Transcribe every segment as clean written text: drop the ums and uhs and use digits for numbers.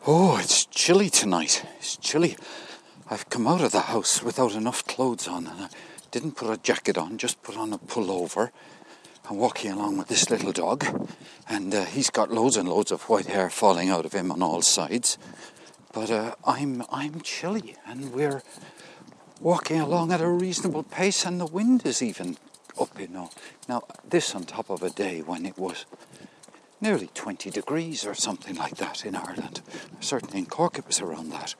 Oh, it's chilly tonight. It's chilly. I've come out of the house without enough clothes on, and I didn't put a jacket on, just put on a pullover. I'm walking along with this little dog, and he's got loads and loads of white hair falling out of him on all sides. But I'm chilly, and we're walking along at a reasonable pace, and the wind is even up, you know. Now, this on top of a day when it was nearly 20 degrees or something like that in Ireland. Certainly in Cork it was around that.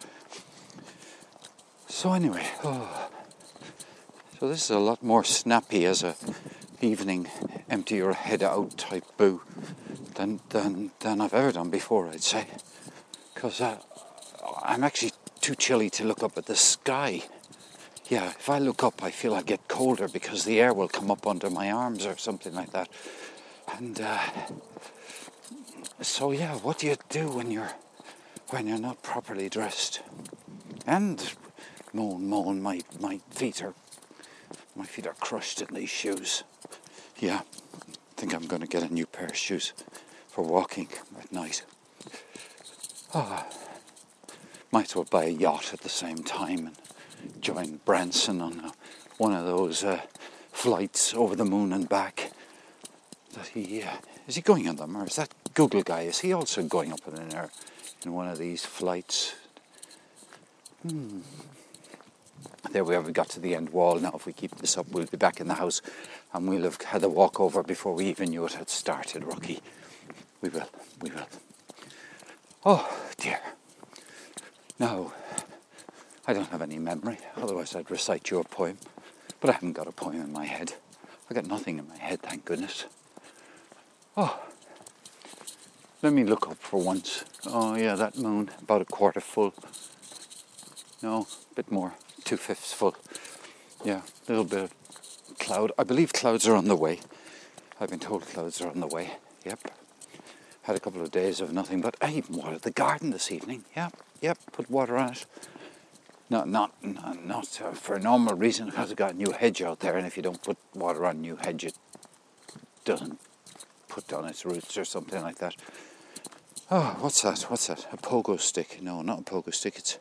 So anyway, so this is a lot more snappy as a evening empty your head out type boo than I've ever done before, I'd say. Because I'm actually too chilly to look up at the sky. Yeah, if I look up I feel I get colder because the air will come up under my arms or something like that. And so yeah, what do you do when you're not properly dressed? And moan, my feet are crushed in these shoes. Yeah, I think I'm going to get a new pair of shoes for walking at night. Might as well buy a yacht at the same time and join Branson on one of those flights over the moon and back. Is he going on them, or is that Google guy? Is he also going up in air in one of these flights? There we are, we got to the end wall. Now if we keep this up, we'll be back in the house and we'll have had a walk over before we even knew it had started, Rocky. We will. Oh dear. Now, I don't have any memory, otherwise I'd recite you a poem. But I haven't got a poem in my head. I got nothing in my head, thank goodness. Oh, let me look up for once. Oh yeah, that moon, about a quarter full. No, a bit more, 2/5 full. Yeah, a little bit of cloud. I believe clouds are on the way. I've been told clouds are on the way. Yep. Had a couple of days of nothing, but I even watered the garden this evening. Yep, put water on it. Not for a normal reason, because I've got a new hedge out there, and if you don't put water on a new hedge, it doesn't put down its roots or something like that. Oh, what's that? A pogo stick? No, not a pogo stick. It's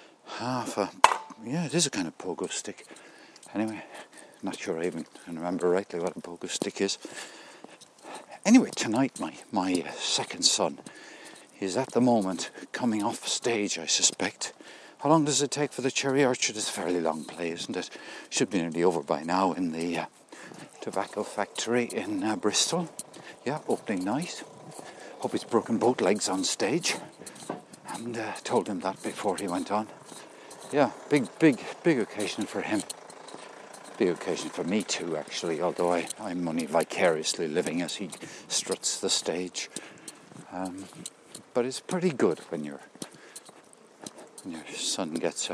it is a kind of pogo stick. Anyway, not sure I even can remember rightly what a pogo stick is. Anyway, tonight my second son is at the moment coming off stage, I suspect. How long does it take for the Cherry Orchard? It's a fairly long play, isn't it? Should be nearly over by now in the tobacco factory in Bristol. Yeah, opening night. Hope he's broken both legs on stage. And told him that before he went on. Yeah, big occasion for him. Big occasion for me too, actually, although I'm only vicariously living as he struts the stage. But it's pretty good when your son gets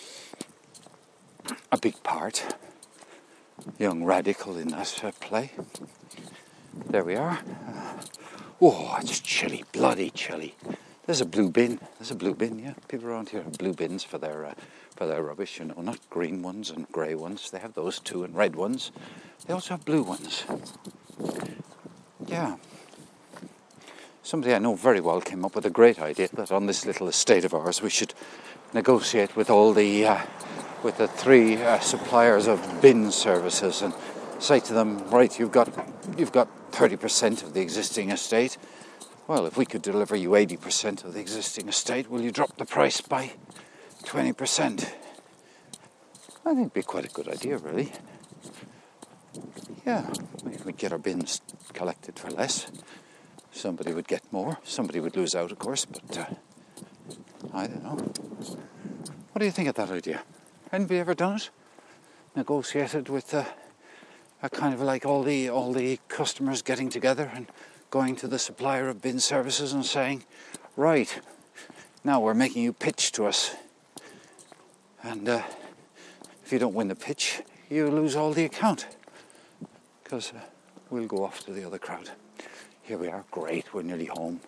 a big part, young radical in that play. There we are. It's chilly, bloody chilly. There's a blue bin, yeah. People around here have blue bins for their rubbish, you know, not green ones and grey ones. They have those too, and red ones. They also have blue ones. Yeah. Somebody I know very well came up with a great idea that on this little estate of ours we should negotiate with all the with the three suppliers of bin services and say to them, right, you've got 30% of the existing estate. Well, if we could deliver you 80% of the existing estate, will you drop the price by 20%? I think it'd be quite a good idea, really. Yeah, we'd get our bins collected for less. Somebody would get more. Somebody would lose out, of course, but I don't know. What do you think of that idea? Anybody ever done it? Negotiated with a kind of like all the customers getting together and going to the supplier of bin services and saying, right, now we're making you pitch to us. And if you don't win the pitch, you lose all the account. Because we'll go off to the other crowd. Here we are, great, we're nearly home.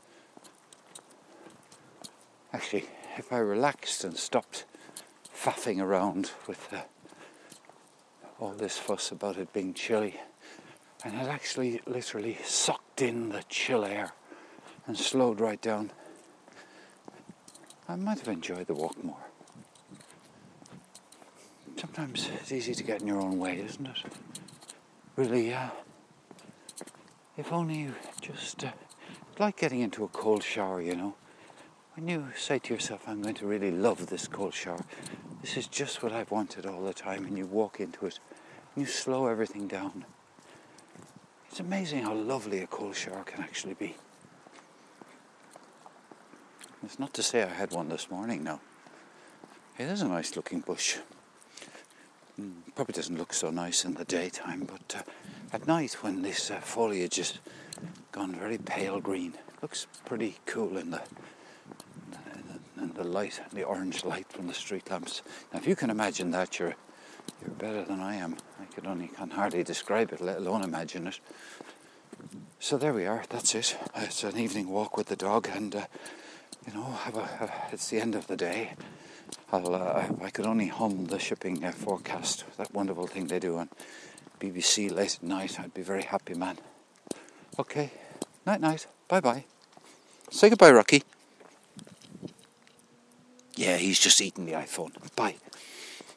Actually, if I relaxed and stopped faffing around with all this fuss about it being chilly, and had actually literally sucked in the chill air and slowed right down, I might have enjoyed the walk more. Sometimes it's easy to get in your own way, isn't it? Really, if only you just... it's like getting into a cold shower, you know. When you say to yourself, I'm going to really love this cold shower, this is just what I've wanted all the time, and you walk into it, and you slow everything down. It's amazing how lovely a cold shower can actually be. It's not to say I had one this morning, no. It is a nice looking bush. Probably doesn't look so nice in the daytime, but at night when this foliage is gone very pale green, it looks pretty cool in the light, the orange light from the street lamps. Now, if you can imagine that, you're better than I am. I can hardly describe it, let alone imagine it. So there we are. That's it. It's an evening walk with the dog, and it's the end of the day. I could only hum the shipping forecast, that wonderful thing they do on BBC late at night. I'd be a very happy man. Okay, night, bye. Say goodbye, Rocky. Yeah, he's just eating the iPhone. Bye.